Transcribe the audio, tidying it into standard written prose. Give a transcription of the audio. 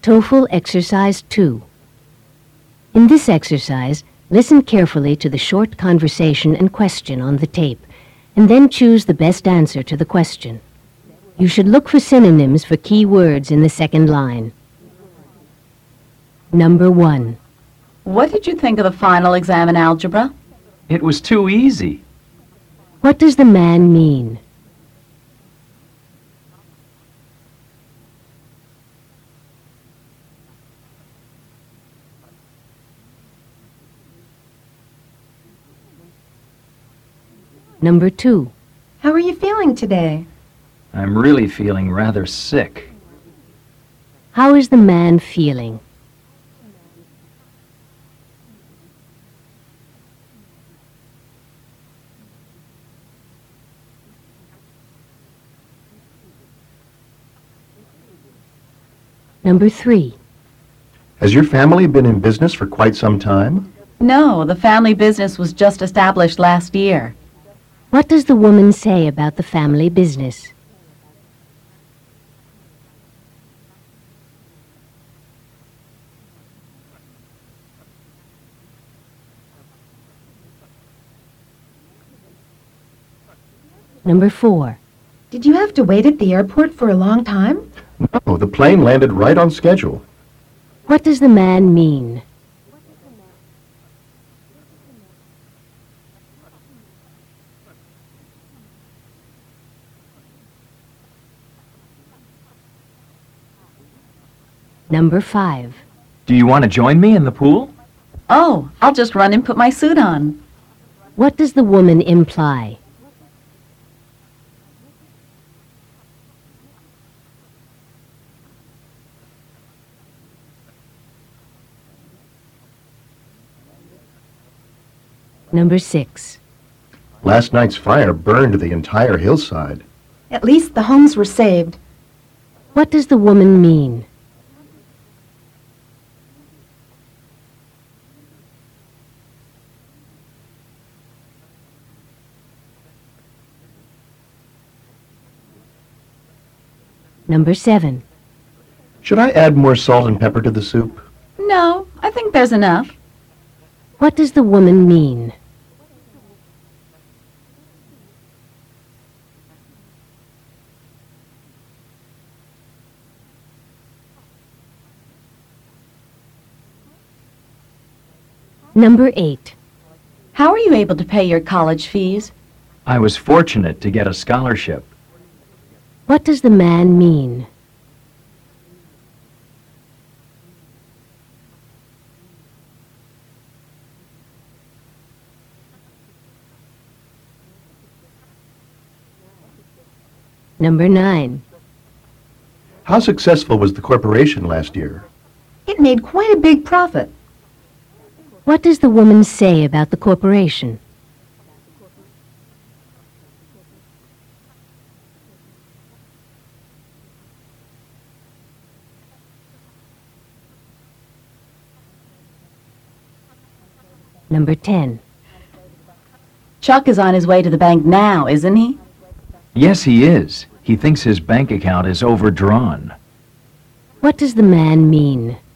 TOEFL Exercise 2. In this exercise, listen carefully to the short conversation and question on the tape, and then choose the best answer to the question. You should look for synonyms for key words in the second line. Number 1. What did you think of the final exam in algebra? It was too easy. What does the man mean? Number 2. How are you feeling today? I'm really feeling rather sick. How is the man feeling? Number 3. Has your family been in business for quite some time? No, the family business was just established last year. What does the woman say about the family business? Number 4. Did you have to wait at the airport for a long time? No, the plane landed right on schedule. What does the man mean? Number 5. Do you want to join me in the pool? Oh, I'll just run and put my suit on. What does the woman imply? Number 6. Last night's fire burned the entire hillside. At least the homes were saved. What does the woman mean? Number 7. Should I add more salt and pepper to the soup? No, I think there's enough. What does the woman mean? Number 8. How are you able to pay your college fees? I was fortunate to get a scholarship. What does the man mean? Number 9. How successful was the corporation last year? It made quite a big profit. What does the woman say about the corporation? Number 10. Chuck is on his way to the bank now, isn't he? Yes, he is. He thinks his bank account is overdrawn. What does the man mean?